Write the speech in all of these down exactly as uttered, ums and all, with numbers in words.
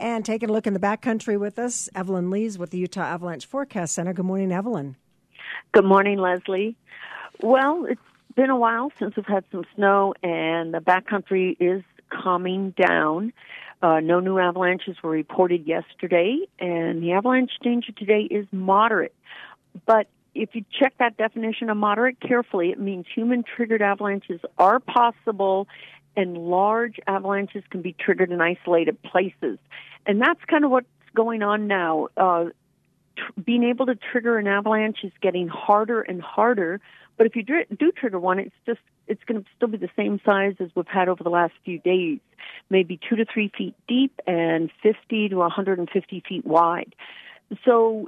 And taking a look in the backcountry with us, Evelyn Lees with the Utah Avalanche Forecast Center. Good morning, Evelyn. Good morning, Leslie. Well, it's been a while since we've had some snow, and the backcountry is calming down. Uh, no new avalanches were reported yesterday, and the avalanche danger today is moderate. But if you check that definition of moderate carefully, it means human-triggered avalanches are possible, and large avalanches can be triggered in isolated places. And that's kind of what's going on now. Uh, tr- being able to trigger an avalanche is getting harder and harder. But if you dr- do trigger one, it's just it's going to still be the same size as we've had over the last few days, maybe two to three feet deep and fifty to one hundred fifty feet wide. So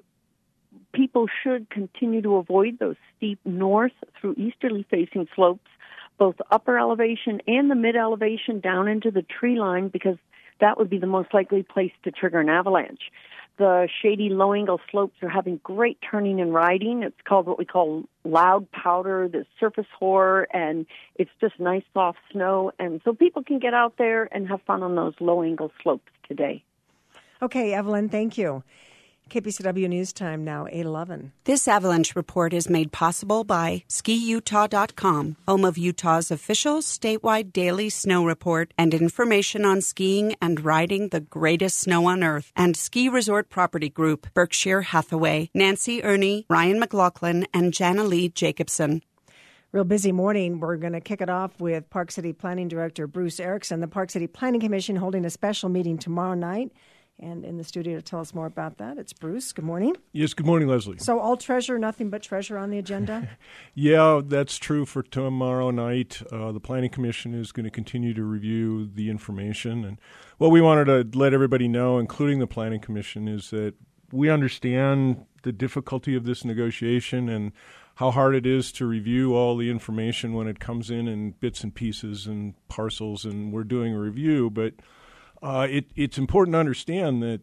people should continue to avoid those steep north through easterly facing slopes, both upper elevation and the mid elevation down into the tree line, because that would be the most likely place to trigger an avalanche. The shady low-angle slopes are having great turning and riding. It's called what we call loud powder, the surface horror, and it's just nice soft snow. And so people can get out there and have fun on those low-angle slopes today. Okay, Evelyn, thank you. K P C W News Time now, eight eleven. This avalanche report is made possible by ski utah dot com, home of Utah's official statewide daily snow report and information on skiing and riding the greatest snow on earth, and Ski Resort Property Group, Berkshire Hathaway, Nancy Ernie, Ryan McLaughlin, and Jana Lee Jacobson. Real busy morning. We're going to kick it off with Park City Planning Director Bruce Erickson. The Park City Planning Commission holding a special meeting tomorrow night. And in the studio to tell us more about that, it's Bruce. Good morning. Yes, good morning, Leslie. So all treasure, nothing but treasure on the agenda? Yeah, that's true for tomorrow night. Uh, the Planning Commission is going to continue to review the information. And what we wanted to let everybody know, including the Planning Commission, is that we understand the difficulty of this negotiation and how hard it is to review all the information when it comes in in bits and pieces and parcels, and we're doing a review. But Uh, it, it's important to understand that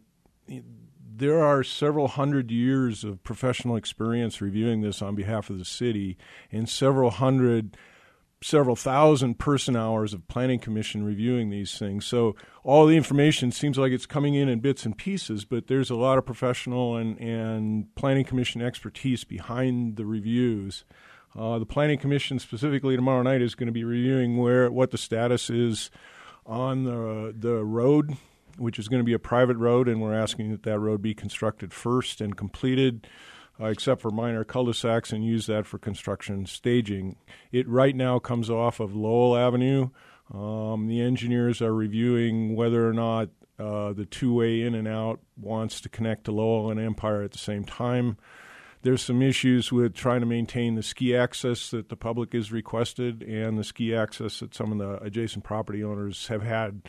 there are several hundred years of professional experience reviewing this on behalf of the city, and several hundred, several thousand person hours of planning commission reviewing these things. So all the information seems like it's coming in in bits and pieces, but there's a lot of professional and, and planning commission expertise behind the reviews. Uh, the planning commission specifically tomorrow night is going to be reviewing where what the status is on the the road, which is going to be a private road, and we're asking that that road be constructed first and completed, uh, except for minor cul-de-sacs, and use that for construction staging. It right now comes off of Lowell Avenue. Um, the engineers are reviewing whether or not uh, the two-way in and out wants to connect to Lowell and Empire at the same time. There's some issues with trying to maintain the ski access that the public has requested and the ski access that some of the adjacent property owners have had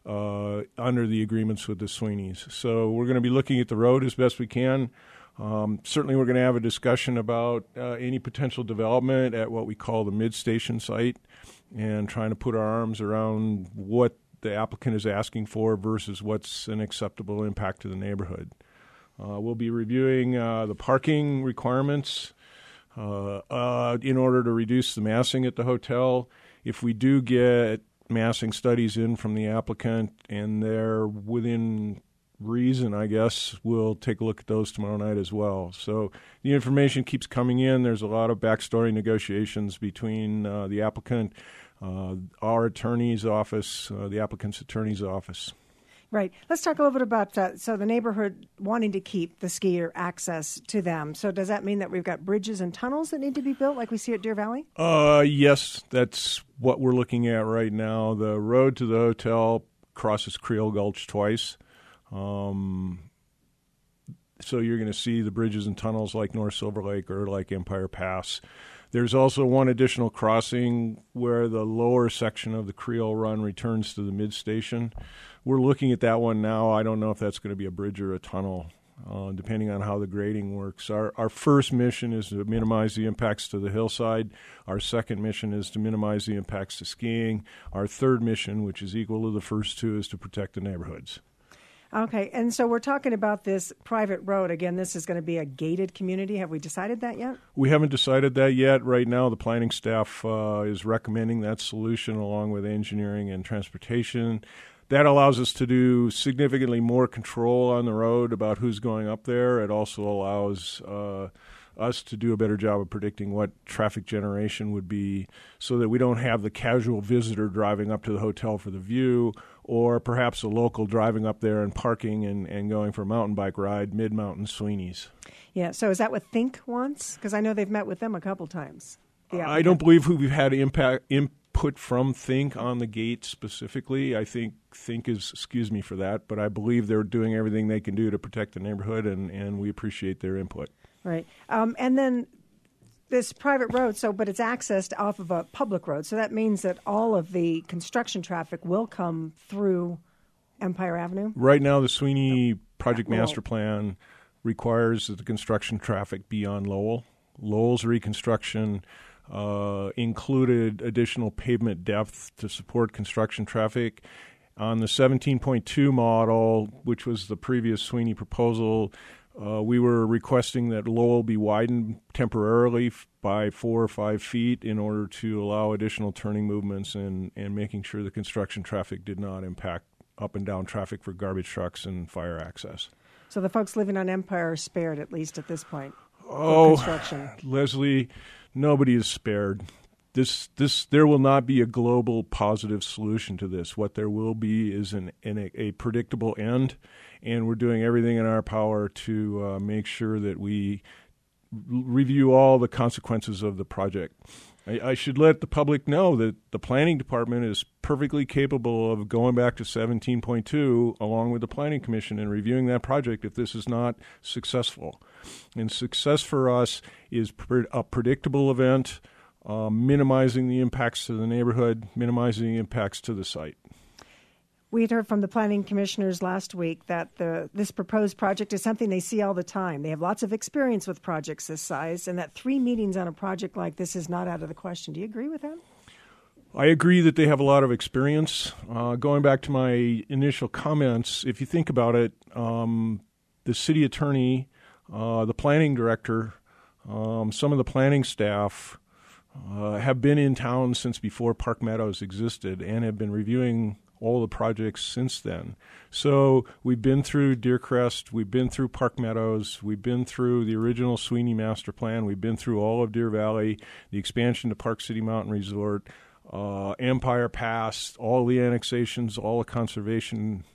uh, under the agreements with the Sweeneys. So we're going to be looking at the road as best we can. Um, certainly we're going to have a discussion about uh, any potential development at what we call the mid-station site and trying to put our arms around what the applicant is asking for versus what's an acceptable impact to the neighborhood. Uh, we'll be reviewing uh, the parking requirements uh, uh, in order to reduce the massing at the hotel. If we do get massing studies in from the applicant and they're within reason, I guess, we'll take a look at those tomorrow night as well. So the information keeps coming in. There's a lot of backstory negotiations between uh, the applicant, uh, our attorney's office, uh, the applicant's attorney's office. Right. Let's talk a little bit about, uh, so the neighborhood wanting to keep the skier access to them. So does that mean that we've got bridges and tunnels that need to be built like we see at Deer Valley? Uh, yes, that's what we're looking at right now. The road to the hotel crosses Creel Gulch twice. Um, so you're going to see the bridges and tunnels like North Silver Lake or like Empire Pass. There's also one additional crossing where the lower section of the Creel Run returns to the mid-station. We're looking at that one now. I don't know if that's going to be a bridge or a tunnel, uh, depending on how the grading works. Our, our first mission is to minimize the impacts to the hillside. Our second mission is to minimize the impacts to skiing. Our third mission, which is equal to the first two, is to protect the neighborhoods. Okay, and so we're talking about this private road. Again, this is going to be a gated community. Have we decided that yet? We haven't decided that yet. Right now, the planning staff uh, is recommending that solution along with engineering and transportation. that allows us to do significantly more control on the road about who's going up there. It also allows uh, us to do a better job of predicting what traffic generation would be so that we don't have the casual visitor driving up to the hotel for the view, or perhaps a local driving up there and parking and, and going for a mountain bike ride mid-mountain Sweeney's. Yeah, so is that what Think wants? Because I know they've met with them a couple times. I don't believe we've had impact input from Think on the gate specifically. I think Think is, excuse me for that, but I believe they're doing everything they can do to protect the neighborhood, and, and we appreciate their input. Right. Um, and then this private road, so but it's accessed off of a public road, so that means that all of the construction traffic will come through Empire Avenue? Right now, the Sweeney Project Master Plan requires that the construction traffic be on Lowell. Lowell's reconstruction uh, included additional pavement depth to support construction traffic. On the seventeen point two model, which was the previous Sweeney proposal, uh, we were requesting that Lowell be widened temporarily f- by four or five feet in order to allow additional turning movements and, and making sure the construction traffic did not impact up and down traffic for garbage trucks and fire access. So the folks living on Empire are spared, at least at this point, oh, for construction. Leslie, nobody is spared. This, this, there will not be a global positive solution to this. What there will be is an, an a, a predictable end, and we're doing everything in our power to uh, make sure that we r- review all the consequences of the project. I, I should let the public know that the planning department is perfectly capable of going back to seventeen point two along with the Planning Commission and reviewing that project if this is not successful. And success for us is pre- a predictable event, Uh, minimizing the impacts to the neighborhood, minimizing the impacts to the site. We had heard from the planning commissioners last week that the this proposed project is something they see all the time. They have lots of experience with projects this size, and that three meetings on a project like this is not out of the question. Do you agree with that? I agree that they have a lot of experience. Uh, going back to my initial comments, if you think about it, um, the city attorney, uh, the planning director, um, some of the planning staff, Uh, have been in town since before Park Meadows existed and have been reviewing all the projects since then. So we've been through Deer Crest, we've been through Park Meadows, we've been through the original Sweeney Master Plan, we've been through all of Deer Valley, the expansion to Park City Mountain Resort, uh, Empire Pass, all the annexations, all the conservation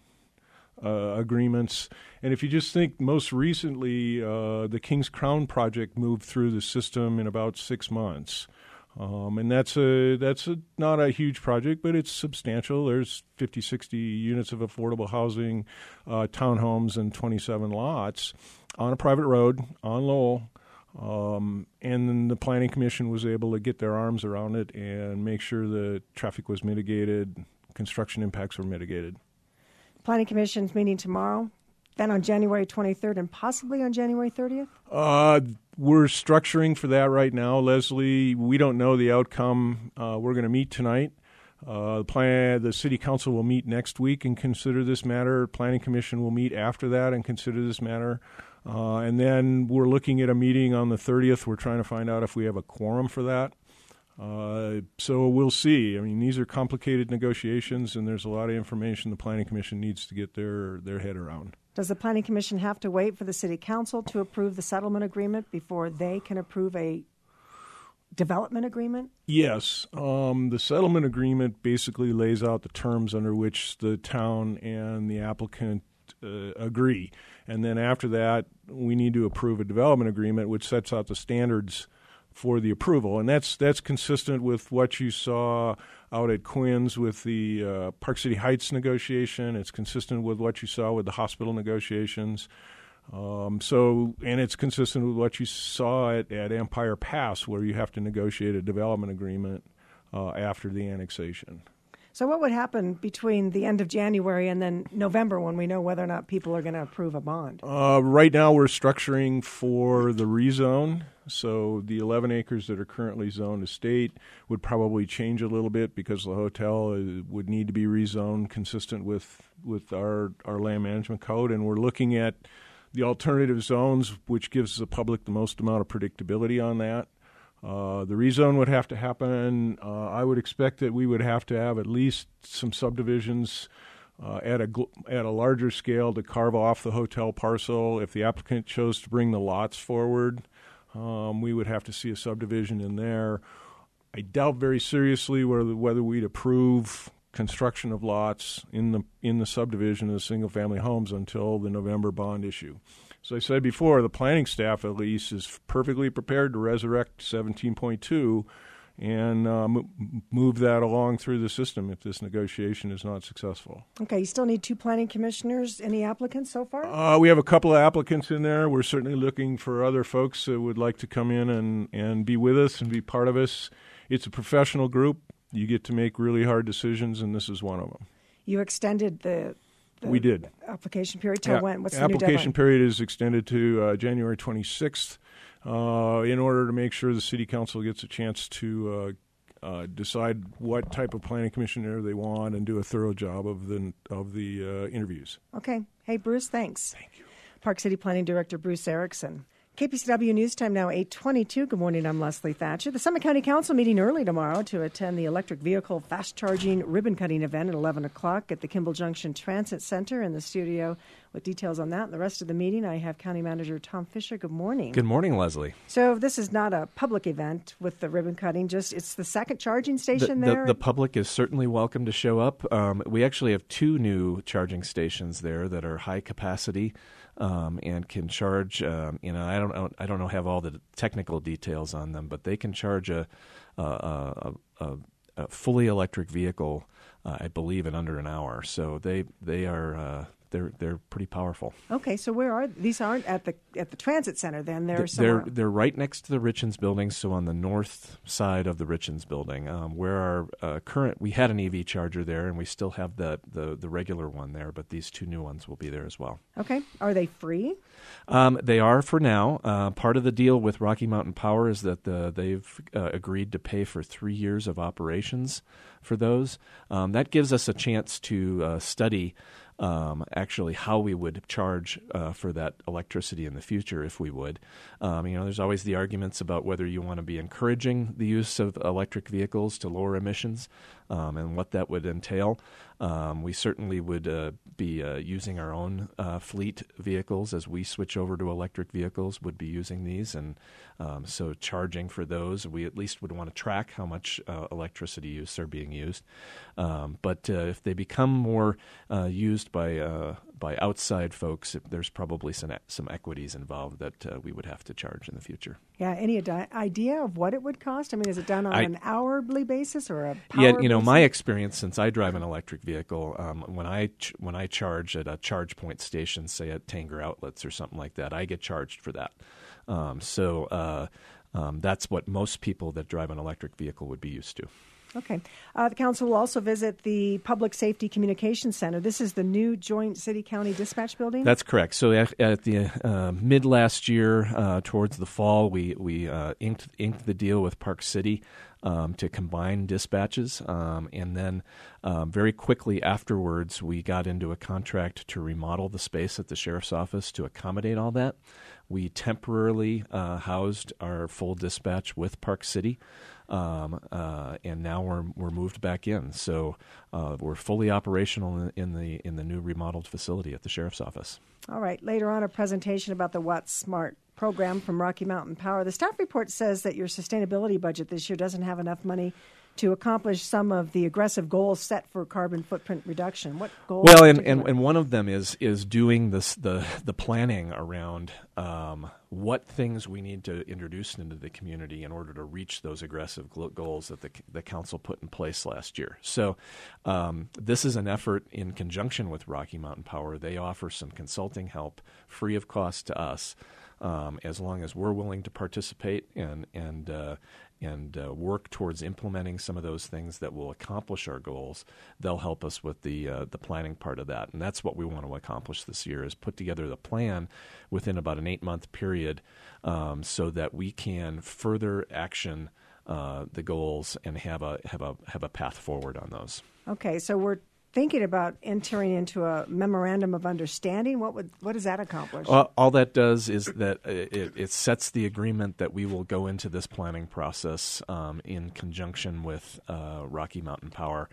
Uh, agreements. And if you just think most recently, uh, the King's Crown project moved through the system in about six months. Um, and that's a that's a, not a huge project, but it's substantial. There's fifty, sixty units of affordable housing, uh, townhomes, and twenty-seven lots on a private road on Lowell. Um, and then the Planning Commission was able to get their arms around it and make sure the traffic was mitigated, construction impacts were mitigated. Planning Commission's meeting tomorrow, then on January twenty-third, and possibly on January thirtieth? Uh, we're structuring for that right now, Leslie. We don't know the outcome. Uh, we're going to meet tonight. Uh, the, plan, the City Council will meet next week and consider this matter. Planning Commission will meet after that and consider this matter. Uh, and then we're looking at a meeting on the thirtieth. We're trying to find out if we have a quorum for that. Uh, so we'll see. I mean, these are complicated negotiations, and there's a lot of information the Planning Commission needs to get their, their head around. Does the Planning Commission have to wait for the City Council to approve the settlement agreement before they can approve a development agreement? Yes. Um, the settlement agreement basically lays out the terms under which the town and the applicant uh, agree. And then after that, we need to approve a development agreement, which sets out the standards for the approval, and that's that's consistent with what you saw out at Quinn's with the uh, Park City Heights negotiation. It's consistent with what you saw with the hospital negotiations. Um, so, and it's consistent with what you saw at, at Empire Pass, where you have to negotiate a development agreement uh, after the annexation. So what would happen between the end of January and then November when we know whether or not people are going to approve a bond? Uh, right now we're structuring for the rezone. So the eleven acres that are currently zoned estate would probably change a little bit because the hotel would need to be rezoned consistent with, with our, our land management code. And we're looking at the alternative zones, which gives the public the most amount of predictability on that. Uh, the rezone would have to happen. Uh, I would expect that we would have to have at least some subdivisions uh, at a gl- at a larger scale to carve off the hotel parcel. If the applicant chose to bring the lots forward, um, we would have to see a subdivision in there. I doubt very seriously whether whether we'd approve construction of lots in the in the subdivision of single-family homes until the November bond issue. As I said before, the planning staff at least is perfectly prepared to resurrect seventeen point two and uh, m- move that along through the system if this negotiation is not successful. Okay, you still need two planning commissioners. Any applicants so far? Uh, we have a couple of applicants in there. We're certainly looking for other folks that would like to come in and, and be with us and be part of us. It's a professional group. You get to make really hard decisions, and this is one of them. You extended the, the we did. application period till yeah. when? What's the application new deadline? period is extended to uh, January twenty-sixth uh, in order to make sure the City Council gets a chance to uh, uh, decide what type of planning commissioner they want and do a thorough job of the of the uh, interviews. Okay. Hey, Bruce, thanks. Thank you. Park City Planning Director Bruce Erickson. K P C W News Time now eight twenty-two. Good morning, I'm Leslie Thatcher. The Summit County Council meeting early tomorrow to attend the electric vehicle fast-charging ribbon-cutting event at eleven o'clock at the Kimball Junction Transit Center. In the studio with details on that and the rest of the meeting, I have County Manager Tom Fisher. Good morning. Good morning, Leslie. So this is not a public event with the ribbon cutting, just it's the second charging station the, there? The, the public is certainly welcome to show up. Um, we actually have two new charging stations there that are high capacity. Um, and can charge. Um, you know, I don't, I don't know have all the technical details on them, but they can charge a, a, a, a, a fully electric vehicle, uh, I believe, in under an hour. So they, they are, uh, they're, they're pretty powerful. Okay, so where are these? Aren't at the at the transit center? Then they're they're somewhere. they're right next to the Richens building, so on the north side of the Richens building, um, where our uh, current we had an E V charger there, and we still have the, the the regular one there, but these two new ones will be there as well. Okay, are they free? Um, they are for now. Uh, part of the deal with Rocky Mountain Power is that the, they've uh, agreed to pay for three years of operations for those. Um, that gives us a chance to uh, study. Um, actually, how we would charge uh, for that electricity in the future, if we would. Um, you know, there's always the arguments about whether you want to be encouraging the use of electric vehicles to lower emissions um, and what that would entail. Um, we certainly would uh, be uh, using our own uh, fleet vehicles as we switch over to electric vehicles. Would be using these, and um, so charging for those, we at least would want to track how much uh, electricity use are being used. Um, but uh, if they become more uh, used by uh, by outside folks, there's probably some some equities involved that uh, we would have to charge in the future. Yeah, any ad- idea of what it would cost? I mean, is it done on I, an hourly basis or a power Yeah, you know, basis? my experience since I drive an electric vehicle, um, when I ch- when I charge at a charge point station, say at Tanger Outlets or something like that, I get charged for that. Um, so uh, um, that's what most people that drive an electric vehicle would be used to. Okay. Uh, the council will also visit the Public Safety Communications Center. This is the new joint city-county dispatch building? That's correct. So at, at the uh, mid last year, uh, towards the fall, we we uh, inked inked the deal with Park City um, to combine dispatches, um, and then um, very quickly afterwards, we got into a contract to remodel the space at the sheriff's office to accommodate all that. We temporarily uh, housed our full dispatch with Park City. Um, uh, and now we're we're moved back in, so uh, we're fully operational in, in the in the new remodeled facility at the sheriff's office. All right. Later on, a presentation about the Watt Smart program from Rocky Mountain Power. The staff report says that your sustainability budget this year doesn't have enough money to accomplish some of the aggressive goals set for carbon footprint reduction. What goals? Well, and, and, and one of them is is doing this the the planning around um, what things we need to introduce into the community in order to reach those aggressive goals that the the council put in place last year. So um, this is an effort in conjunction with Rocky Mountain Power. They offer some consulting help free of cost to us. Um, as long as we're willing to participate and and uh, and uh, work towards implementing some of those things that will accomplish our goals, they'll help us with the uh, the planning part of that. And that's what we want to accomplish this year: is put together the plan within about an eight month period, um, so that we can further action uh, the goals and have a have a have a path forward on those. Okay, so we're thinking about entering into a memorandum of understanding. What would what does that accomplish? Uh, all that does is that it, it sets the agreement that we will go into this planning process um, in conjunction with uh, Rocky Mountain Power.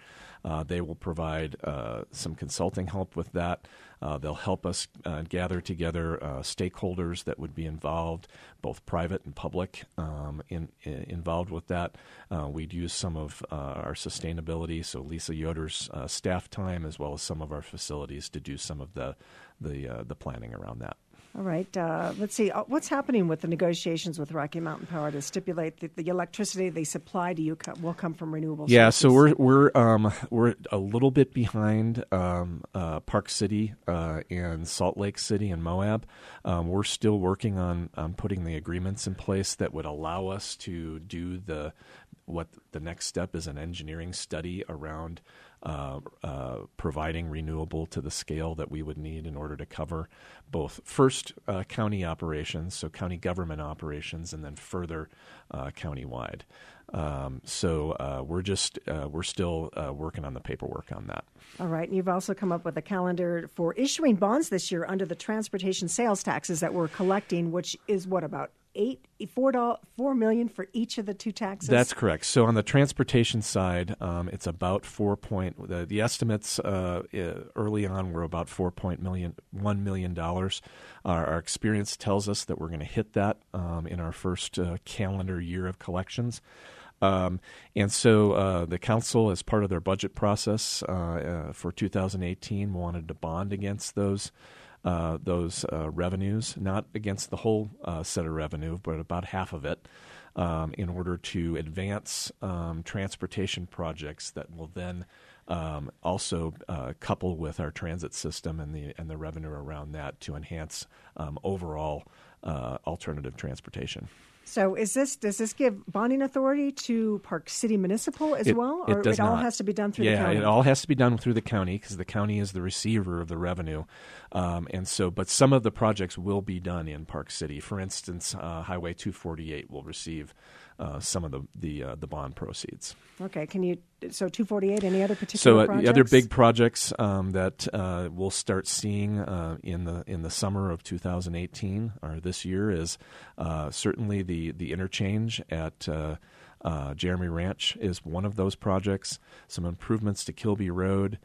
Uh, they will provide uh, some consulting help with that. Uh, they'll help us uh, gather together uh, stakeholders that would be involved, both private and public, um, in, in, involved with that. Uh, we'd use some of uh, our sustainability, so Lisa Yoder's uh, staff time, as well as some of our facilities to do some of the the uh, the planning around that. All right. Uh, let's see. Uh, what's happening with the negotiations with Rocky Mountain Power to stipulate that the electricity they supply to you co- will come from renewable yeah, sources? so we're we're um, we're a little bit behind um, uh, Park City uh, and Salt Lake City and Moab. Um, we're still working on, on putting the agreements in place that would allow us to do the what the next step is an engineering study around uh, uh, providing renewable to the scale that we would need in order to cover both first uh, county operations, so county government operations, and then further uh, countywide. Um, so uh, we're just uh, we're still uh, working on the paperwork on that. All right. And you've also come up with a calendar for issuing bonds this year under the transportation sales taxes that we're collecting, which is what, about eight, four, dollars, four million for each of the two taxes? That's correct. So on the transportation side, um, it's about four point. The, the estimates uh, early on were about four point million, one million dollars. Our, our experience tells us that we're going to hit that um, in our first uh, calendar year of collections. Um, and so uh, the council, as part of their budget process uh, uh, for two thousand eighteen, wanted to bond against those uh, those uh, revenues, not against the whole uh, set of revenue, but about half of it, um, in order to advance um, transportation projects that will then um, also uh, couple with our transit system and the and the revenue around that to enhance um, overall uh, alternative transportation. So is this does this give bonding authority to Park City Municipal as it, well? It Or does it all not. has to be done through yeah, the county? Yeah, it all has to be done through the county because the county is the receiver of the revenue. Um, and so, but some of the projects will be done in Park City. For instance, uh, Highway two forty-eight will receive uh, some of the the, uh, the bond proceeds. Okay. Can you so two forty-eight? Any other particular so uh, projects? the other big projects um, that uh, we'll start seeing uh, in the in the summer of two thousand eighteen or this year is uh, certainly the the interchange at uh, uh, Jeremy Ranch is one of those projects. Some improvements to Kilby Road,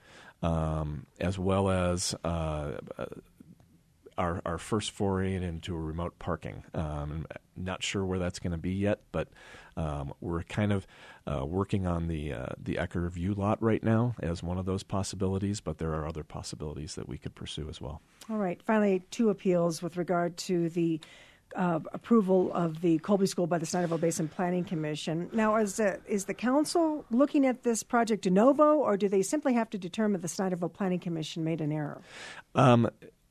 um, as well as uh, our our first foray into remote parking. Um, not sure where that's going to be yet, but um, we're kind of uh, working on the uh, the Ecker View lot right now as one of those possibilities, but there are other possibilities that we could pursue as well. All right. Finally, two appeals with regard to the uh, approval of the Colby School by the Snyderville Basin Planning Commission. Now, is the, is the council looking at this project de novo, or do they simply have to determine the Snyderville Planning Commission made an error? Um,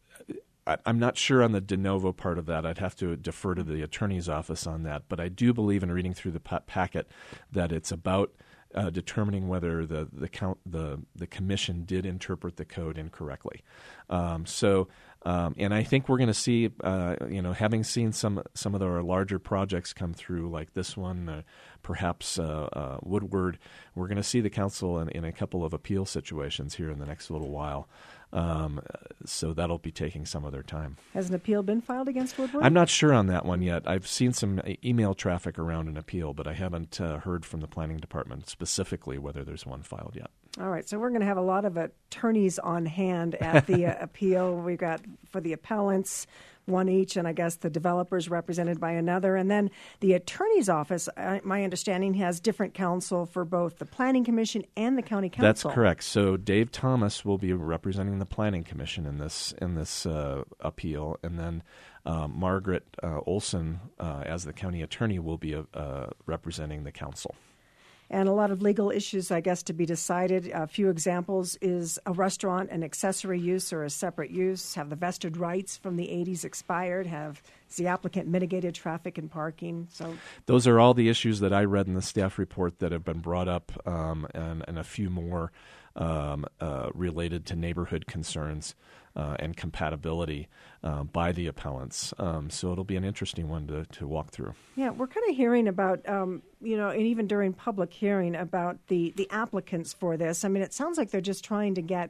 I'm not sure on the de novo part of that. I'd have to defer to the attorney's office on that. But I do believe in reading through the pa- packet that it's about uh, determining whether the the, count, the the commission did interpret the code incorrectly. Um, so, um, and I think we're going to see, uh, you know, having seen some some of our larger projects come through, like this one, uh, perhaps uh, uh, Woodward, we're going to see the council in, in a couple of appeal situations here in the next little while. Um, so that'll be taking some of their time. Has an appeal been filed against Woodward? I'm not sure on that one yet. I've seen some email traffic around an appeal, but I haven't uh, heard from the planning department specifically whether there's one filed yet. All right, so we're going to have a lot of attorneys on hand at the uh, appeal. We've got, for the appellants, one each, and I guess the developers represented by another. And then the attorney's office, uh, my understanding, has different counsel for both the Planning Commission and the County Council. That's correct. So Dave Thomas will be representing the Planning Commission in this in this uh, appeal, and then uh, Margaret uh, Olson, uh, as the county attorney, will be uh, representing the council. And a lot of legal issues, I guess, to be decided. A few examples is a restaurant an accessory use or a separate use? Have the vested rights from the eighties expired? Have has the applicant mitigated traffic and parking? So those are all the issues that I read in the staff report that have been brought up, um, and, and a few more um, uh, related to neighborhood concerns uh, and compatibility uh, by the appellants. Um, so it'll be an interesting one to, to walk through. Yeah, we're kind of hearing about, um, you know, and even during public hearing about the, the applicants for this. I mean, it sounds like they're just trying to get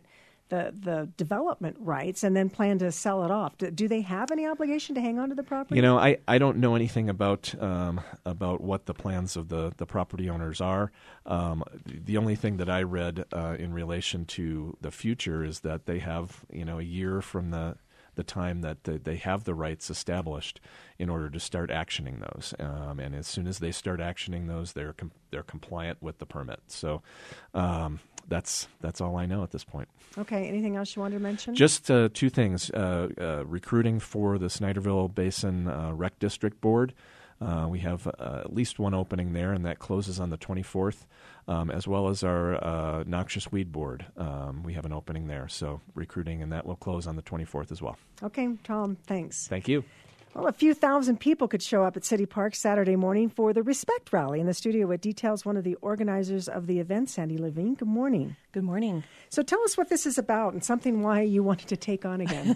the the development rights and then plan to sell it off. Do, do they have any obligation to hang on to the property? You know, I, I don't know anything about um, about what the plans of the, the property owners are. Um, the only thing that I read uh, in relation to the future is that they have, you know, a year from the the time that the, they have the rights established in order to start actioning those. Um, and as soon as they start actioning those, they're com- they're compliant with the permit. So um, that's that's all I know at this point. Okay. Anything else you wanted to mention? Just uh, two things. Uh, uh, recruiting for the Snyderville Basin uh, Rec District Board. Uh, we have uh, at least one opening there, and that closes on the twenty-fourth, um, as well as our uh, Noxious Weed Board. Um, we have an opening there, so recruiting, and that will close on the twenty-fourth as well. Okay, Tom, thanks. Thank you. Well, a few thousand people could show up at City Park Saturday morning for the Respect Rally. In the studio, with details, one of the organizers of the event, Sandy Levine. Good morning. Good morning. So tell us what this is about and something why you wanted to take on again.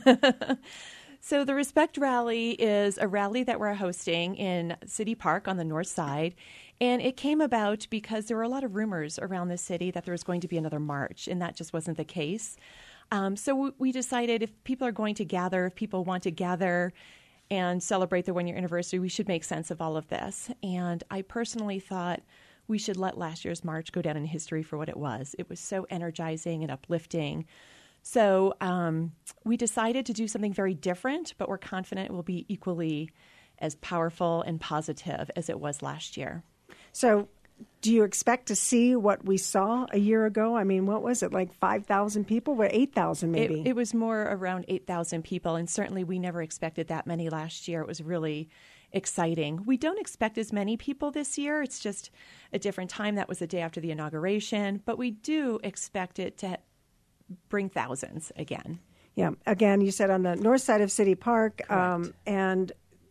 So the Respect Rally is a rally that we're hosting in City Park on the north side. And it came about because there were a lot of rumors around the city that there was going to be another march, and that just wasn't the case. Um, so we decided if people are going to gather, if people want to gather and celebrate their one-year anniversary, we should make sense of all of this. And I personally thought we should let last year's march go down in history for what it was. It was so energizing and uplifting. So um, we decided to do something very different, but we're confident it will be equally as powerful and positive as it was last year. So do you expect to see what we saw a year ago? I mean, what was it, like five thousand people? Or eight thousand maybe? It, it was more around eight thousand people, and certainly we never expected that many last year. It was really exciting. We don't expect as many people this year. It's just a different time. That was the day after the inauguration, but we do expect it to bring thousands again. Yeah. Again, you said on the north side of City Park. Um, and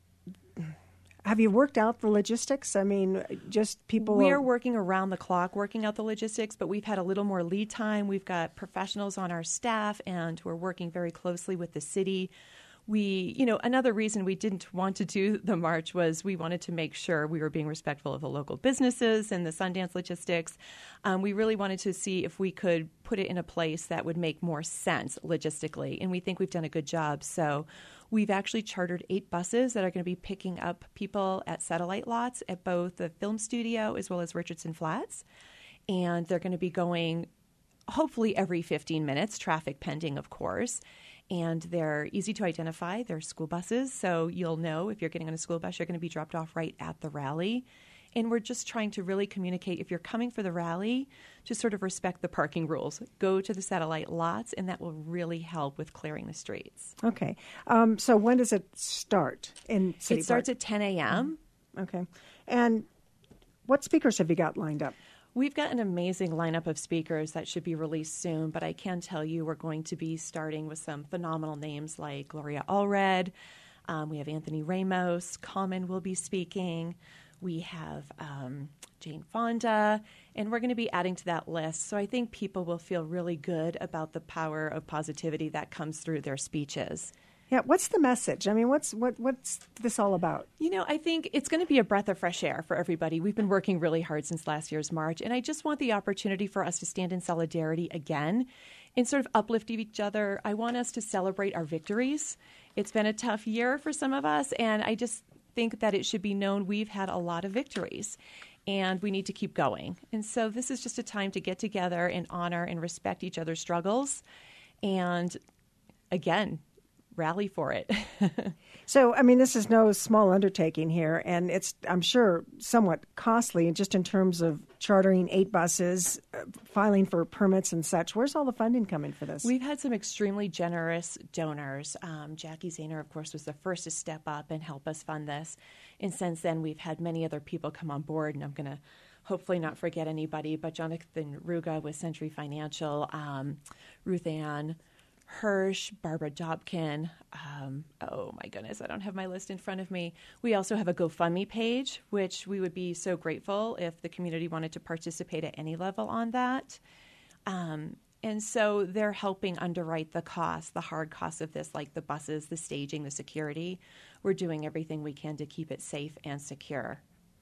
have you worked out the logistics? I mean, just people... We are working around the clock, working out the logistics, but we've had a little more lead time. We've got professionals on our staff, and we're working very closely with the city. We, you know, another reason we didn't want to do the march was we wanted to make sure we were being respectful of the local businesses and the Sundance logistics. Um, we really wanted to see if we could put it in a place that would make more sense logistically, and we think we've done a good job. So we've actually chartered eight buses that are going to be picking up people at satellite lots at both the film studio as well as Richardson Flats, and they're going to be going hopefully every fifteen minutes, traffic pending, of course. And they're easy to identify. They're school buses, so you'll know if you're getting on a school bus, you're going to be dropped off right at the rally. And we're just trying to really communicate, if you're coming for the rally, to sort of respect the parking rules. Go to the satellite lots, and that will really help with clearing the streets. Okay. Um, so when does it start in City Park? It starts at ten a.m. Okay. And what speakers have you got lined up? We've got an amazing lineup of speakers that should be released soon, but I can tell you we're going to be starting with some phenomenal names like Gloria Allred. Um, we have Anthony Ramos. Common will be speaking. We have um, Jane Fonda, and we're going to be adding to that list. So I think people will feel really good about the power of positivity that comes through their speeches. Yeah, what's the message? I mean, what's what what's this all about? You know, I think it's going to be a breath of fresh air for everybody. We've been working really hard since last year's March, and I just want the opportunity for us to stand in solidarity again and sort of uplift each other. I want us to celebrate our victories. It's been a tough year for some of us, and I just think that it should be known we've had a lot of victories, and we need to keep going. And so this is just a time to get together and honor and respect each other's struggles, and again, rally for it. So, I mean, this is no small undertaking here, and it's, I'm sure, somewhat costly just in terms of chartering eight buses, uh, filing for permits and such. Where's all the funding coming for this? We've had some extremely generous donors. Um, Jackie Zahner, of course, was the first to step up and help us fund this. And since then, we've had many other people come on board, and I'm going to hopefully not forget anybody, but Jonathan Ruga with Century Financial, um, Ruth Ann Hirsch, Barbara Dobkin. Um, oh, my goodness, I don't have my list in front of me. We also have a GoFundMe page, which we would be so grateful if the community wanted to participate at any level on that. Um, and so they're helping underwrite the costs, the hard costs of this, like the buses, the staging, the security. We're doing everything we can to keep it safe and secure.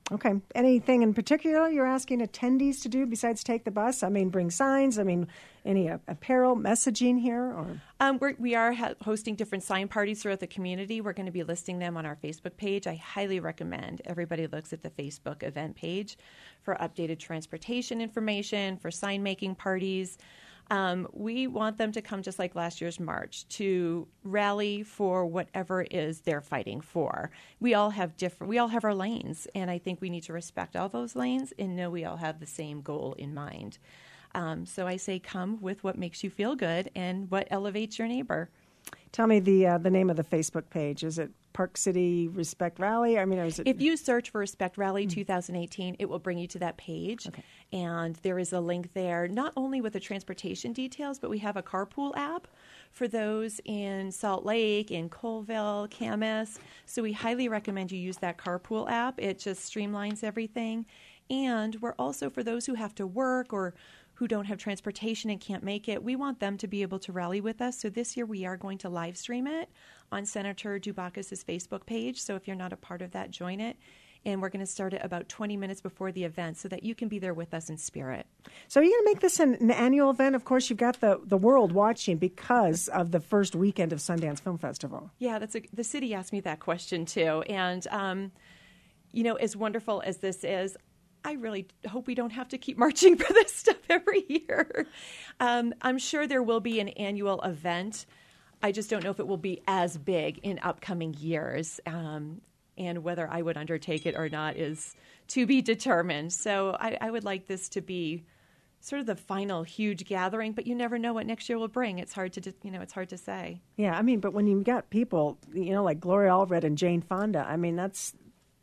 Okay. Anything in particular you're asking attendees to do besides take the bus? I mean, bring signs. I mean, any uh, apparel, messaging here? Or um, we're, we are ha- hosting different sign parties throughout the community. We're going to be listing them on our Facebook page. I highly recommend everybody looks at the Facebook event page for updated transportation information, for sign-making parties. Um, we want them to come just like last year's march to rally for whatever it is they're fighting for. We all have different, we all have our lanes, and I think we need to respect all those lanes and know we all have the same goal in mind. Um, so I say come with what makes you feel good and what elevates your neighbor. Tell me the uh, the name of the Facebook page. Is it Park City Respect Rally? I mean, or is it? If you search for Respect Rally mm-hmm. twenty eighteen, it will bring you to that page. Okay. And there is a link there, not only with the transportation details, but we have a carpool app for those in Salt Lake, in Colville, Camas. So we highly recommend you use that carpool app. It just streamlines everything. And we're also, for those who have to work or who don't have transportation and can't make it, we want them to be able to rally with us. So this year we are going to live stream it on Senator Dubakis' Facebook page. So if you're not a part of that, join it. And we're going to start it about twenty minutes before the event so that you can be there with us in spirit. So are you going to make this an, an annual event? Of course, you've got the, the world watching because of the first weekend of Sundance Film Festival. Yeah, that's a, the city asked me that question too. And, um, you know, as wonderful as this is, I really hope we don't have to keep marching for this stuff every year. Um, I'm sure there will be an annual event. I just don't know if it will be as big in upcoming years. Um, and whether I would undertake it or not is to be determined. So I, I would like this to be sort of the final huge gathering, but you never know what next year will bring. It's hard to, you know, it's hard to say. Yeah, I mean, but when you've got people, you know, like Gloria Allred and Jane Fonda, I mean, that's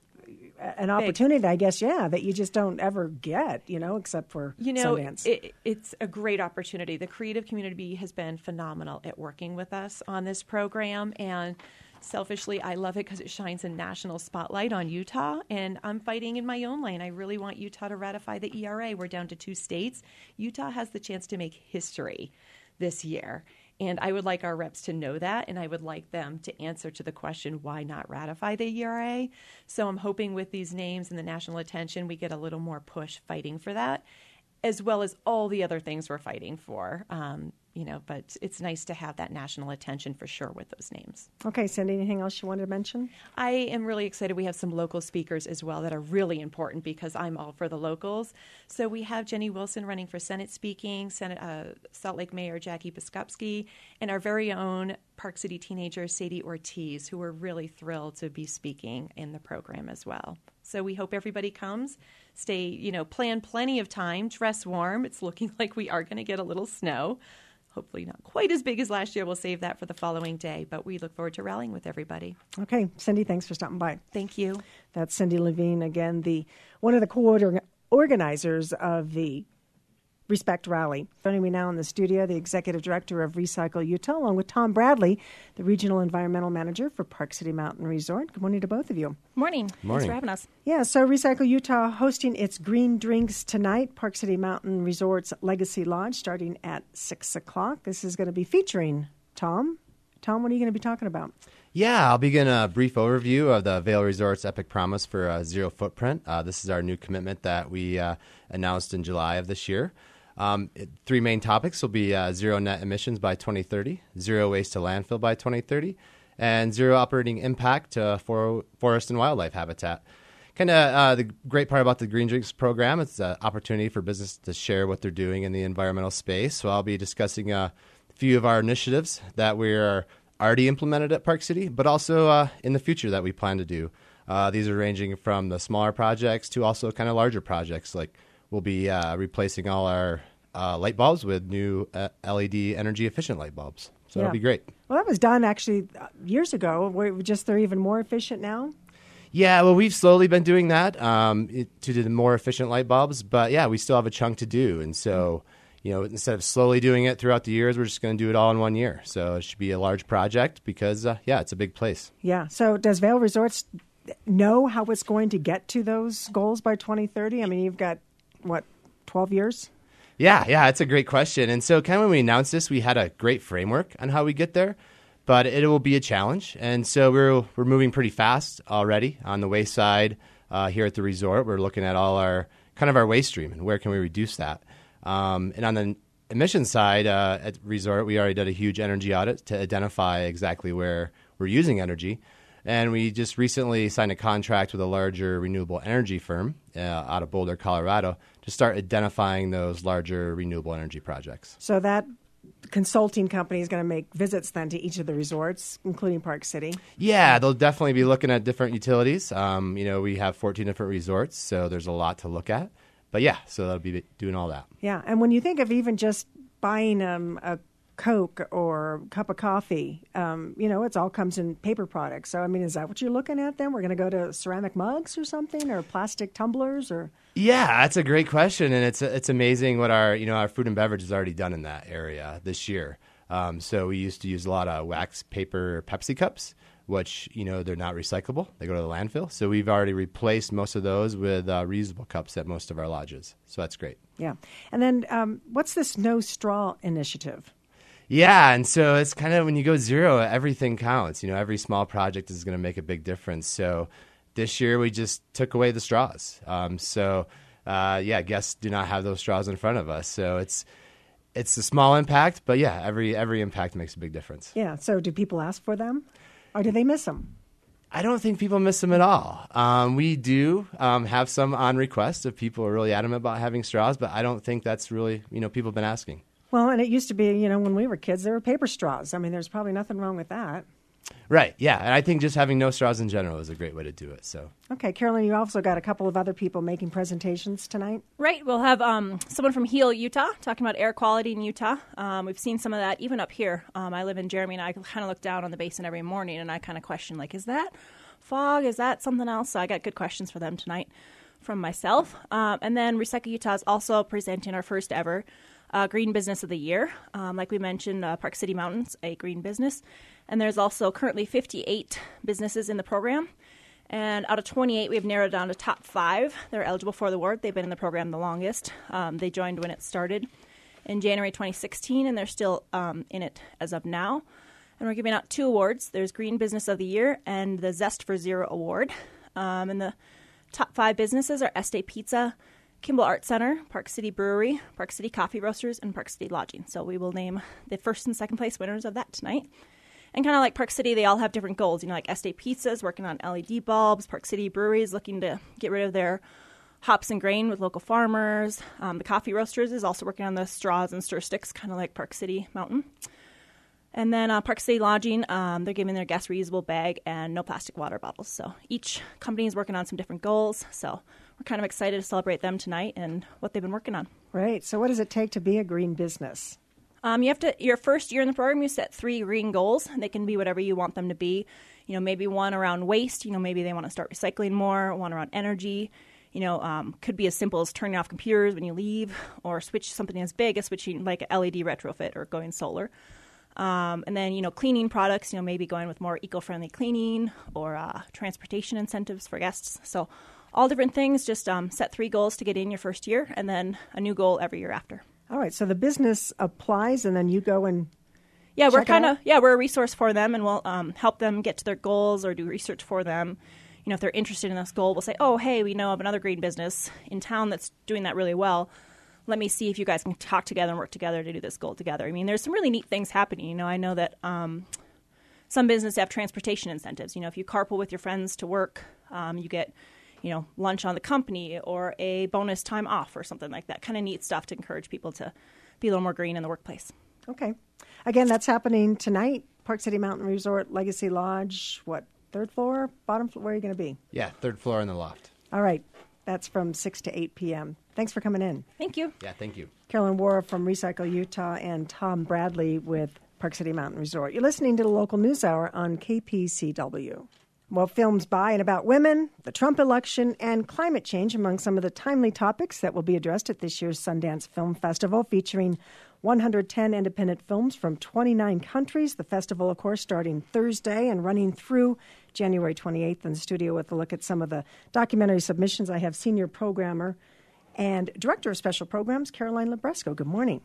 an opportunity, I guess, yeah, that you just don't ever get, you know, except for you know, Sundance. It, it's a great opportunity. The creative community has been phenomenal at working with us on this program, and selfishly, I love it because it shines a national spotlight on Utah, and I'm fighting in my own lane. I really want Utah to ratify the E R A. We're down to two states. Utah has the chance to make history this year. And I would like our reps to know that, and I would like them to answer to the question, why not ratify the E R A? So I'm hoping with these names and the national attention, we get a little more push fighting for that, as well as all the other things we're fighting for. Um, you know, but it's nice to have that national attention for sure with those names. Okay, Cindy, anything else you wanted to mention? I am really excited. We have some local speakers as well that are really important because I'm all for the locals. So we have Jenny Wilson running for Senate speaking, Senate, uh, Salt Lake Mayor Jackie Biskupski, and our very own Park City teenager Sadie Ortiz, who are really thrilled to be speaking in the program as well. So we hope everybody comes. Stay, you know, plan plenty of time, dress warm. It's looking like we are going to get a little snow. Hopefully not quite as big as last year. We'll save that for the following day, but we look forward to rallying with everybody. Okay, Cindy, thanks for stopping by. Thank you. That's Cindy Levine, again, the one of the co-organizers of the Respect Rally. Joining me now in the studio, the Executive Director of Recycle Utah, along with Tom Bradley, the Regional Environmental Manager for Park City Mountain Resort. Good morning to both of you. Morning. Morning. Thanks for having us. Yeah, so Recycle Utah hosting its Green Drinks tonight, Park City Mountain Resort's Legacy Lodge, starting at six o'clock. This is going to be featuring Tom. Tom, what are you going to be talking about? Yeah, I'll begin a brief overview of the Vail Resort's Epic Promise for uh, Zero Footprint. Uh, this is our new commitment that we uh, announced in July of this year. Um, it, three main topics will be uh, zero net emissions by twenty thirty, zero waste to landfill by twenty thirty, and zero operating impact to for, forest and wildlife habitat. Kind of uh, the great part about the Green Drinks program, it's an opportunity for business to share what they're doing in the environmental space. So I'll be discussing a few of our initiatives that we're already implemented at Park City, but also uh, in the future that we plan to do. Uh, these are ranging from the smaller projects to also kind of larger projects. Like we'll be uh, replacing all our uh, light bulbs with new uh, L E D energy efficient light bulbs. So Yeah. it'll be great. Well, that was done actually years ago. We're just they're even more efficient now. Yeah, well, we've slowly been doing that um, it, to do the more efficient light bulbs. But yeah, we still have a chunk to do. And so, you know, instead of slowly doing it throughout the years, we're just going to do it all in one year. So it should be a large project because, uh, yeah, it's a big place. Yeah. So does Vail Resorts know how it's going to get to those goals by twenty thirty? I mean, you've got, what, twelve years? Yeah, yeah, it's a great question. And so kind of when we announced this, we had a great framework on how we get there, but it will be a challenge. And so we're we're moving pretty fast already on the waste side. uh, here at the resort. We're looking at all our kind of our waste stream and where can we reduce that. Um, and on the emissions side, uh, at the resort, we already did a huge energy audit to identify exactly where we're using energy. And we just recently signed a contract with a larger renewable energy firm uh, out of Boulder, Colorado, to start identifying those larger renewable energy projects. So that consulting company is going to make visits then to each of the resorts, including Park City? Yeah, they'll definitely be looking at different utilities. Um, you know, we have fourteen different resorts, so there's a lot to look at. But yeah, so they'll be doing all that. Yeah, and when you think of even just buying um, a Coke or a cup of coffee, um, you know, it all comes in paper products. So, I mean, is that what you're looking at then? We're going to go to ceramic mugs or something, or plastic tumblers, or? Yeah, that's a great question, and it's it's amazing what our you know our food and beverage has already done in that area this year. Um, so we used to use a lot of wax paper Pepsi cups, which you know they're not recyclable; they go to the landfill. So we've already replaced most of those with uh, reusable cups at most of our lodges. So that's great. Yeah, and then um, what's this No Straw initiative? Yeah, and so it's kind of when you go zero, everything counts. You know, every small project is going to make a big difference. So this year we just took away the straws. Um, so uh, yeah, guests do not have those straws in front of us. So it's it's a small impact, but yeah, every every impact makes a big difference. Yeah. So do people ask for them, or do they miss them? I don't think people miss them at all. Um, we do um, have some on request if people are really adamant about having straws, but I don't think that's really you know people have been asking. Well, and it used to be, you know, when we were kids, there were paper straws. I mean, there's probably nothing wrong with that. Right, yeah. And I think just having no straws in general is a great way to do it. So, okay, Carolyn, you also got a couple of other people making presentations tonight. Right. We'll have um, someone from Heal, Utah, talking about air quality in Utah. Um, we've seen some of that even up here. Um, I live in Jeremy, and I kind of look down on the basin every morning, and I kind of question, like, is that fog? Is that something else? So I got good questions for them tonight from myself. Um, and then Recycle Utah is also presenting our first ever Uh, Green Business of the Year. Um, like we mentioned, uh, Park City Mountains, a green business. And there's also currently fifty-eight businesses in the program. And out of twenty-eight, we have narrowed down to top five. They're eligible for the award. They've been in the program the longest. Um, they joined when it started in January twenty sixteen, and they're still um, in it as of now. And we're giving out two awards. There's Green Business of the Year and the Zest for Zero Award. Um, and the top five businesses are Este Pizza, Kimball Art Center, Park City Brewery, Park City Coffee Roasters, and Park City Lodging. So we will name the first and second place winners of that tonight. And kind of like Park City, they all have different goals. You know, like Este Pizza is working on L E D bulbs. Park City Brewery is looking to get rid of their hops and grain with local farmers. Um, the Coffee Roasters is also working on the straws and stir sticks, kind of like Park City Mountain. And then uh, Park City Lodging, um, they're giving their guests reusable bag and no plastic water bottles. So each company is working on some different goals. So we're kind of excited to celebrate them tonight and what they've been working on. Right. So what does it take to be a green business? Um, you have to, your first year in the program, you set three green goals. They can be whatever you want them to be. You know, maybe one around waste. You know, maybe they want to start recycling more. One around energy. You know, um, could be as simple as turning off computers when you leave, or switch something as big as switching like an L E D retrofit or going solar. Um, and then, you know, cleaning products, you know, maybe going with more eco-friendly cleaning or uh, transportation incentives for guests. So all different things. Just um, set three goals to get in your first year, and then a new goal every year after. All right. So the business applies, and then you go and yeah, we're kind of yeah we're a resource for them, and we'll um, help them get to their goals or do research for them. You know, if they're interested in this goal, we'll say, oh, hey, we know of another green business in town that's doing that really well. Let me see if you guys can talk together and work together to do this goal together. I mean, there's some really neat things happening. You know, I know that um, some businesses have transportation incentives. You know, if you carpool with your friends to work, um, you get, you know, lunch on the company or a bonus time off or something like that. Kind of neat stuff to encourage people to be a little more green in the workplace. Okay. Again, that's happening tonight. Park City Mountain Resort, Legacy Lodge, what, third floor, bottom floor? Where are you going to be? Yeah, third floor in the loft. All right. That's from six to eight p.m. Thanks for coming in. Thank you. Yeah, thank you. Carolyn Wara from Recycle Utah and Tom Bradley with Park City Mountain Resort. You're listening to the Local News Hour on K P C W. Well, films by and about women, the Trump election, and climate change among some of the timely topics that will be addressed at this year's Sundance Film Festival, featuring one hundred ten independent films from twenty-nine countries. The festival, of course, starting Thursday and running through January twenty-eighth in the studio with a look at some of the documentary submissions. I have senior programmer and director of special programs, Caroline Labresco. Good morning.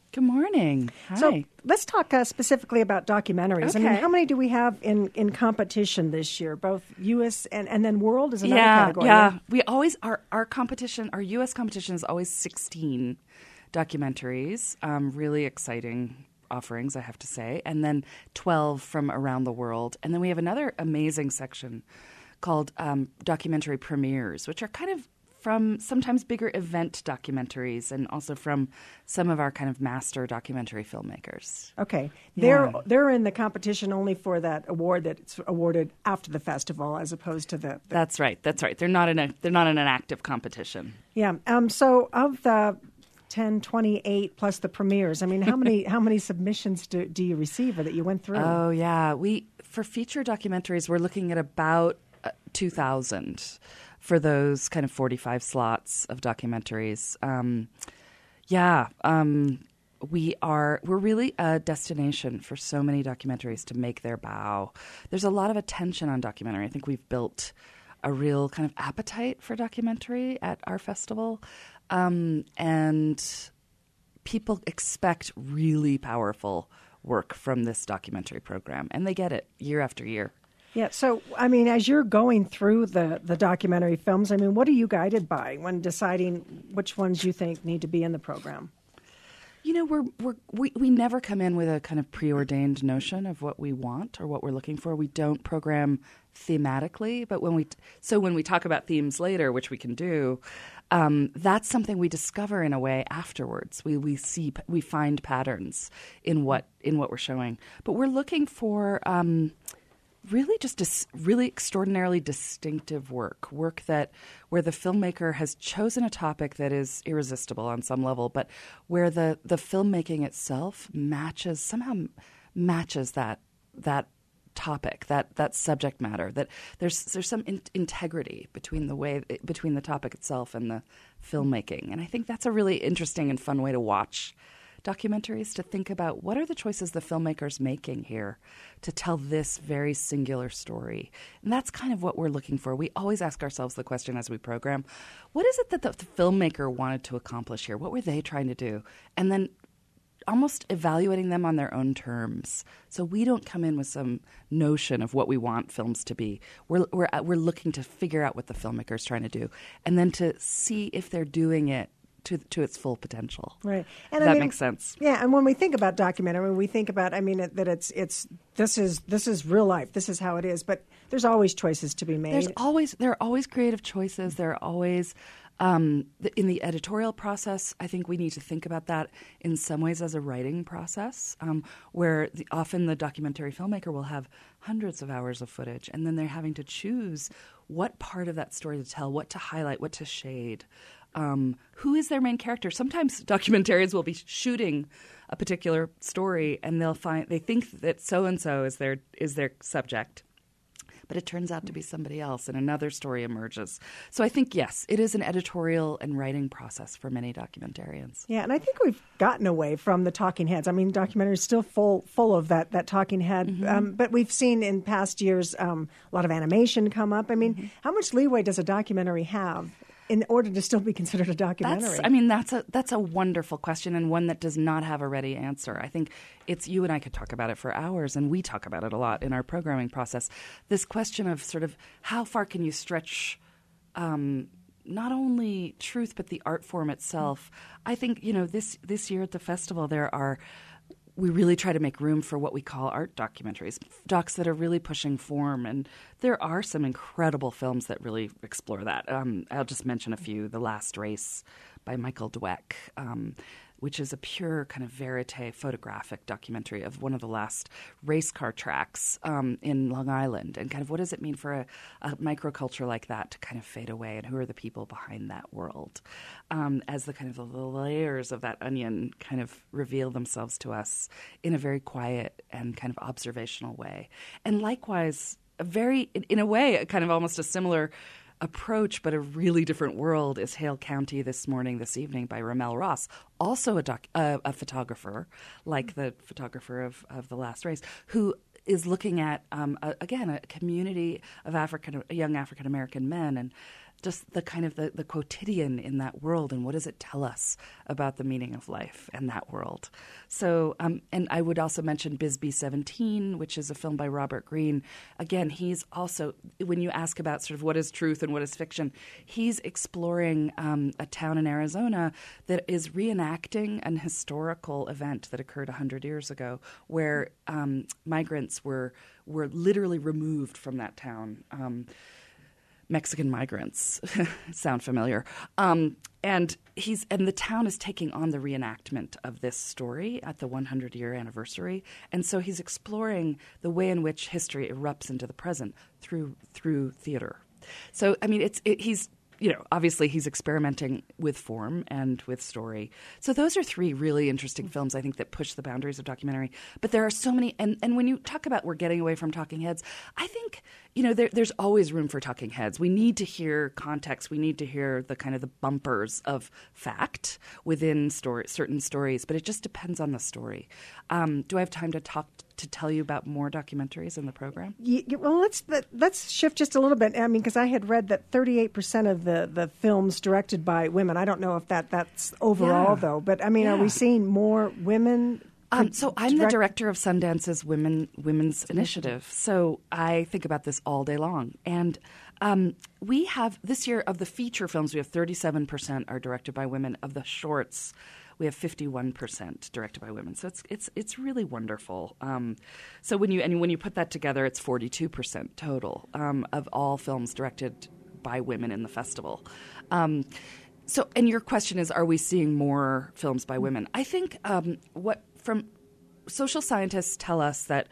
Good morning. Hi. So let's talk uh, specifically about documentaries. Okay. I mean, how many do we have in, in competition this year? Both U S and, and then world is another yeah, category. Yeah, we always our our competition, our U S competition is always sixteen documentaries. Um, really exciting offerings, I have to say, and then twelve from around the world, and then we have another amazing section called um, documentary premieres, which are kind of from sometimes bigger event documentaries and also from some of our kind of master documentary filmmakers. Okay. Yeah. They're they're in the competition only for that award that's awarded after the festival as opposed to the, the That's right. That's right. They're not in a they're not in an active competition. Yeah. Um so of the ten, twenty-eight plus the premieres, I mean, how many how many submissions do, do you receive or that you went through? Oh yeah. We for feature documentaries we're looking at about uh, two thousand. For those kind of forty-five slots of documentaries. Um, yeah, um, we are, we're really a destination for so many documentaries to make their bow. There's a lot of attention on documentary. I think we've built a real kind of appetite for documentary at our festival. Um, and people expect really powerful work from this documentary program, and they get it year after year. Yeah, so, I mean, as you're going through the, the documentary films, I mean, what are you guided by when deciding which ones you think need to be in the program? You know, we're, we're, we we never come in with a kind of preordained notion of what we want or what we're looking for. We don't program thematically, but when we so when we talk about themes later, which we can do, um, that's something we discover in a way afterwards. We we see we find patterns in what in what we're showing, but we're looking for. Um, Really just dis- really extraordinarily distinctive work, work that where the filmmaker has chosen a topic that is irresistible on some level, but where the, the filmmaking itself matches, somehow matches that that topic, that that subject matter, that there's there's some in- integrity between the way between the topic itself and the filmmaking. And I think that's a really interesting and fun way to watch documentaries, to think about what are the choices the filmmaker's making here to tell this very singular story. And that's kind of what we're looking for. We always ask ourselves the question as we program, what is it that the, the filmmaker wanted to accomplish here? What were they trying to do? And then almost evaluating them on their own terms. So we don't come in with some notion of what we want films to be. We're we're we're looking to figure out what the filmmaker is trying to do, and then to see if they're doing it to to its full potential. Right. And I that mean, makes sense. Yeah, and when we think about documentary, we think about, I mean, it, that it's it's this is this is real life. This is how it is. But there's always choices to be made. There's always there are always creative choices. There are always um, the, in the editorial process. I think we need to think about that in some ways as a writing process, um, where the, often the documentary filmmaker will have hundreds of hours of footage, and then they're having to choose what part of that story to tell, what to highlight, what to shade. Um, who is their main character? Sometimes documentarians will be shooting a particular story, and they'll find they think that so and so is their is their subject, but it turns out to be somebody else, and another story emerges. So I think yes, it is an editorial and writing process for many documentarians. Yeah, and I think we've gotten away from the talking heads. I mean, documentary is still full full of that that talking head, mm-hmm. um, but we've seen in past years um, a lot of animation come up. I mean, mm-hmm. how much leeway does a documentary have in order to still be considered a documentary? That's, I mean, that's a that's a wonderful question, and one that does not have a ready answer. I think it's you and I could talk about it for hours, and we talk about it a lot in our programming process. This question of sort of how far can you stretch um, not only truth but the art form itself. I think, you know, this this year at the festival there are. We really try to make room for what we call art documentaries, docs that are really pushing form. And there are some incredible films that really explore that. Um, I'll just mention a few. The Last Race by Michael Dweck, um, which is a pure kind of verite photographic documentary of one of the last race car tracks um, in Long Island. And kind of what does it mean for a, a microculture like that to kind of fade away, and who are the people behind that world? Um, as the kind of the layers of that onion kind of reveal themselves to us in a very quiet and kind of observational way. And likewise, a very, in a way, kind of almost a similar approach, but a really different world, is Hale County This Morning, This Evening by Ramel Ross, also a, doc, uh, a photographer, like the photographer of, of The Last Race, who is looking at, um, a, again, a community of African, young African-American men, and just the kind of the, the quotidian in that world, and what does it tell us about the meaning of life and that world. So, um, and I would also mention Bisbee seventeen, which is a film by Robert Greene. Again, he's also, when you ask about sort of what is truth and what is fiction, he's exploring um, a town in Arizona that is reenacting an historical event that occurred one hundred years ago, where um, migrants were were literally removed from that town. Um, Mexican migrants sound familiar, um, and he's and the town is taking on the reenactment of this story at the one hundred year anniversary, and so he's exploring the way in which history erupts into the present through through theater. So I mean, it's it, he's. You know, obviously he's experimenting with form and with story. So those are three really interesting films, I think, that push the boundaries of documentary. But there are so many, and, and when you talk about we're getting away from talking heads, I think, you know, there, there's always room for talking heads. We need to hear context. We need to hear the kind of the bumpers of fact within story, certain stories, but it just depends on the story. Um, do I have time to talk to tell you about more documentaries in the program? Yeah, well, let's let, let's shift just a little bit. I mean, because I had read that thirty-eight percent of the, the films directed by women. I don't know if that that's overall, yeah. though. But, I mean, yeah. are we seeing more women? Um, so I'm direct- the director of Sundance's Women Women's Initiative. So I think about this all day long. And um, we have, this year, of the feature films, we have thirty-seven percent are directed by women. Of the shorts, we have fifty-one percent directed by women. So it's it's it's really wonderful. Um, so when you and when you put that together, it's forty-two percent total um, of all films directed by women in the festival. Um, so, and your question is, are we seeing more films by women? I think um, what from social scientists tell us that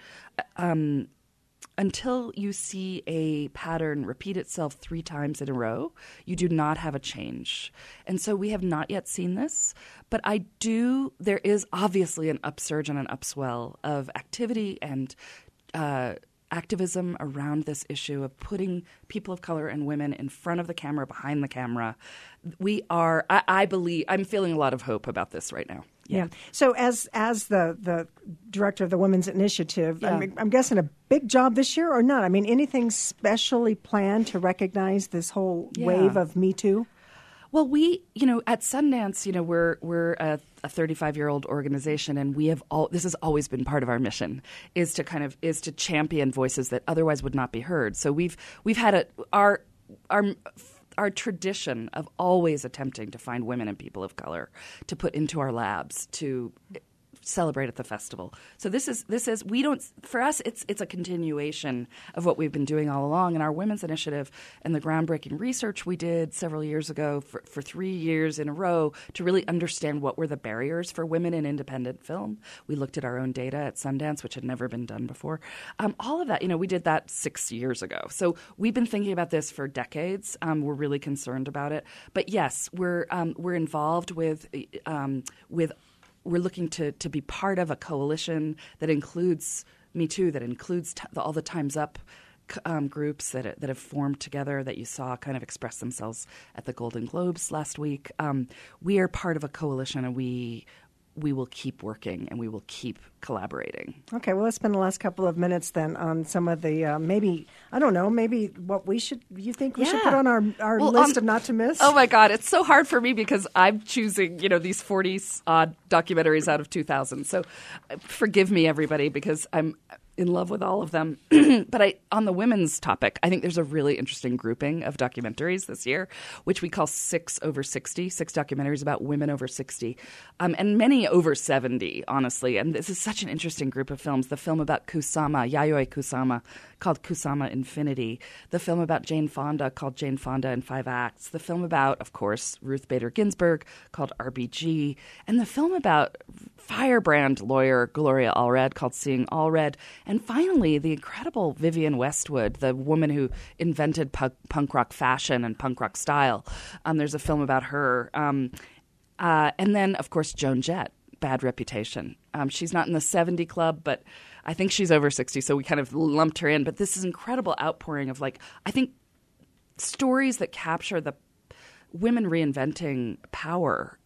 um, until you see a pattern repeat itself three times in a row, you do not have a change. And so we have not yet seen this, but I do, there is obviously an upsurge and an upswell of activity and uh, activism around this issue of putting people of color and women in front of the camera, behind the camera. We are, I, I believe, I'm feeling a lot of hope about this right now. Yeah. yeah. So as as the, the director of the Women's Initiative, yeah. I'm, I'm guessing a big job this year or not? I mean, anything specially planned to recognize this whole yeah. wave of Me Too? Well, we, you know, at Sundance, you know, we're we're a, a thirty-five-year-old organization, and we have all. This has always been part of our mission, is to kind of is to champion voices that otherwise would not be heard. So we've we've had a our our. our tradition of always attempting to find women and people of color to put into our labs to celebrate at the festival. So this is this is we don't for us it's it's a continuation of what we've been doing all along. And our Women's Initiative and the groundbreaking research we did several years ago for, for three years in a row to really understand what were the barriers for women in independent film. We looked at our own data at Sundance, which had never been done before. Um, all of that, you know, we did that six years ago. So we've been thinking about this for decades. Um, we're really concerned about it. But yes, we're um, we're involved with um, with. We're looking to, to be part of a coalition that includes Me Too, that includes t- all the Time's Up um, groups that that have formed together that you saw kind of express themselves at the Golden Globes last week. Um, we are part of a coalition, and we we will keep working and we will keep collaborating. Okay, well, let's spend the last couple of minutes then on some of the uh, maybe, I don't know, maybe what we should, you think we yeah. should put on our, our well, list um, of not to miss? Oh, my God. It's so hard for me because I'm choosing, you know, these forty-odd documentaries out of two thousand. So uh, forgive me, everybody, because I'm in love with all of them. But I, on the women's topic, I think there's a really interesting grouping of documentaries this year, which we call Six Over sixty, six documentaries about women over sixty, um, and many over seventy, honestly. And this is such an interesting group of films. The film about Kusama, Yayoi Kusama, called Kusama Infinity. The film about Jane Fonda, called Jane Fonda in Five Acts. The film about, of course, Ruth Bader Ginsburg, called R B G. And the film about firebrand lawyer Gloria Allred, called Seeing Allred. And finally, the incredible Vivienne Westwood, the woman who invented pu- punk rock fashion and punk rock style. Um, there's a film about her. Um, uh, and then, of course, Joan Jett, Bad Reputation. Um, she's not in the seventy club, but I think she's over sixty, so we kind of lumped her in. But this is incredible outpouring of, like, I think stories that capture the women reinventing power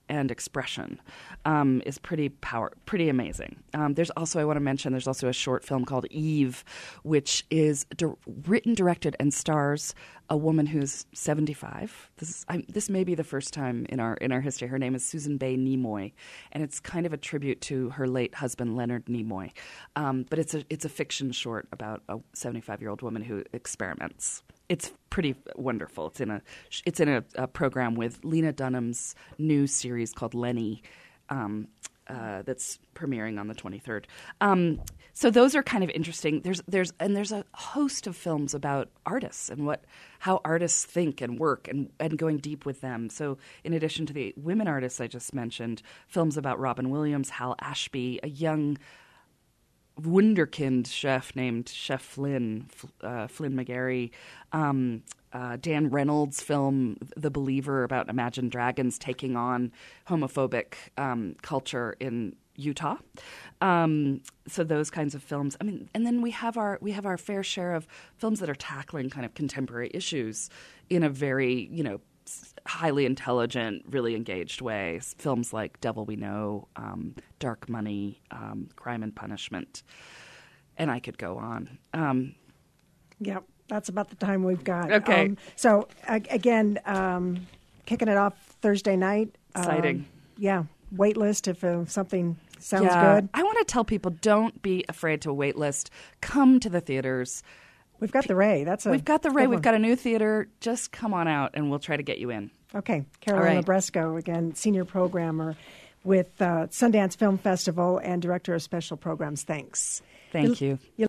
and expression um, is pretty power, pretty amazing. Um, there's also, I want to mention, there's also a short film called Eve, which is di- written, directed, and stars a woman who's seventy-five. This is, I, this may be the first time in our in our history. Her name is Susan Bay Nimoy, and it's kind of a tribute to her late husband Leonard Nimoy. Um, but it's a it's a fiction short about a seventy-five-year-old woman who experiments. It's pretty wonderful. It's in a it's in a, a program with Lena Dunham's new series called Lenny, um, uh, that's premiering on the twenty-third. Um, so those are kind of interesting. There's there's and there's a host of films about artists and what how artists think and work and, and going deep with them. So in addition to the women artists I just mentioned, films about Robin Williams, Hal Ashby, a young wunderkind chef named Chef Flynn, uh, Flynn McGarry, um, uh, Dan Reynolds' film The Believer about Imagine Dragons taking on homophobic um, culture in Utah. Um, so those kinds of films. I mean, and then we have our we have our fair share of films that are tackling kind of contemporary issues in a very, you know, highly intelligent, really engaged way. Films like Devil We Know, um, Dark Money, um, Crime and Punishment, and I could go on. Um, yeah, that's about the time we've got. Okay. Um, so, uh, again, um, kicking it off Thursday night. Exciting. Um, yeah, wait list if uh, something sounds yeah. good. I want to tell people, don't be afraid to wait list. Come to the theaters. We've got the Ray. That's a We've got the Ray. good We've one. got a new theater. Just come on out, and we'll try to get you in. Okay. Carolina All right. Bresco, again, senior programmer with uh, Sundance Film Festival and director of special programs. Thanks. Thank you. you